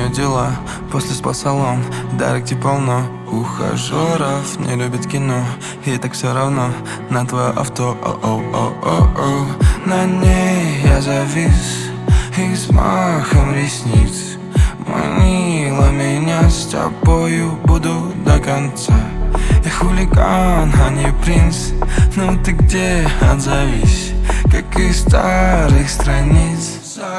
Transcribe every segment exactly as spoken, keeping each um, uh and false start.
дела? После спа-салон, дайректе полно ухажеров, не любит кино, и так все равно на твое авто. О-о-о-о-о. На ней я завис и с махом ресниц манила меня, с тобою буду до конца. Я хулиган, а не принц. Ну ты где, отзовись, как из старых страниц.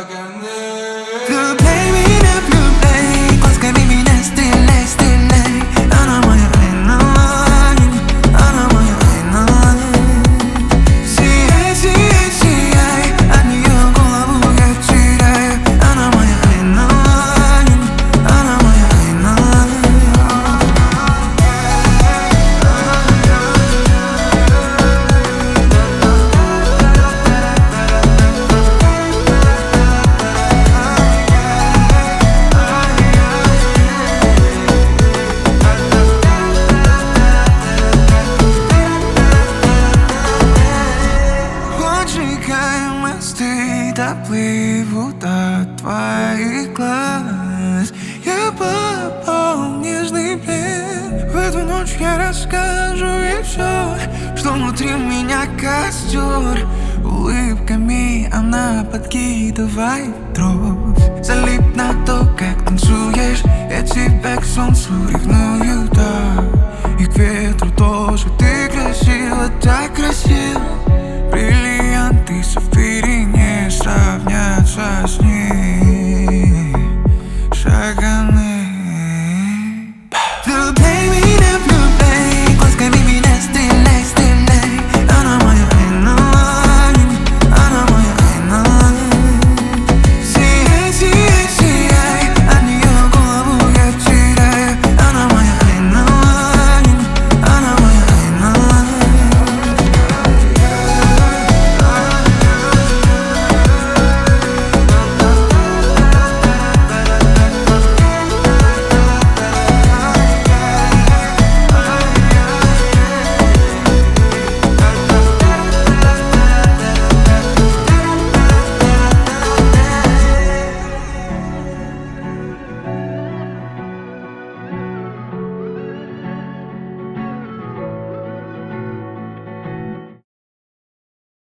Влюбляй меня, влюбляй, глазками меня стреляй, стреляй. Она моя айналайн, она моя айналайн. Сияй, сияй, сияй, от нее голову я теряю. Она моя айналайн, она моя айналайн. Мосты доплывут от твоих глаз. Я попал в нежный плен. В эту ночь я расскажу ей все, что внутри меня костер. Улыбками она подкидывает дрожь. Залип на то, как танцуешь. Я тебя к солнцу ревную, да, и к ветру